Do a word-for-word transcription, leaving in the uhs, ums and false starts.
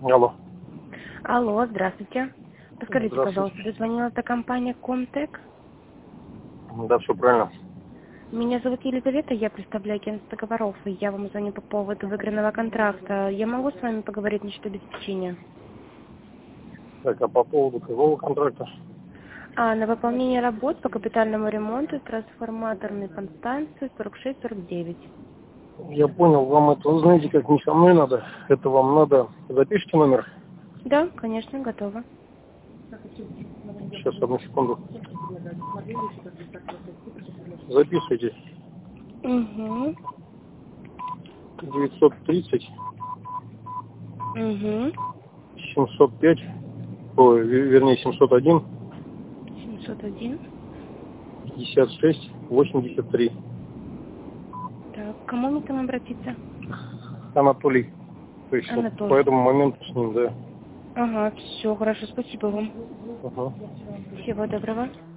Алло. Алло, здравствуйте. Подскажите, Здравствуйте. пожалуйста, дозвонила эта компания Комтек. Да, все правильно. Меня зовут Елизавета, я представляю агентство договоров, и я вам звоню по поводу выигранного контракта. Я могу с вами поговорить насчет обеспечения? Так, а по поводу какого контракта? А, на выполнение работ по капитальному ремонту трансформаторной подстанции сорок шесть сорок девять. Я понял, вам это, вы знаете, как не со мной надо. Это вам надо. Запишите номер. Да, конечно, готова. Сейчас, одну секунду. Записывайте. Угу. девятьсот тридцать Угу. семьсот пять, ой, вер- вернее, семьсот один семьсот один. пятьдесят шесть восемьдесят три. Так, к кому мне там обратиться? Анатолий. То есть вот по Анатолий. этому моменту с ним, да. Ага, все, хорошо, спасибо вам. Ага. Всего доброго.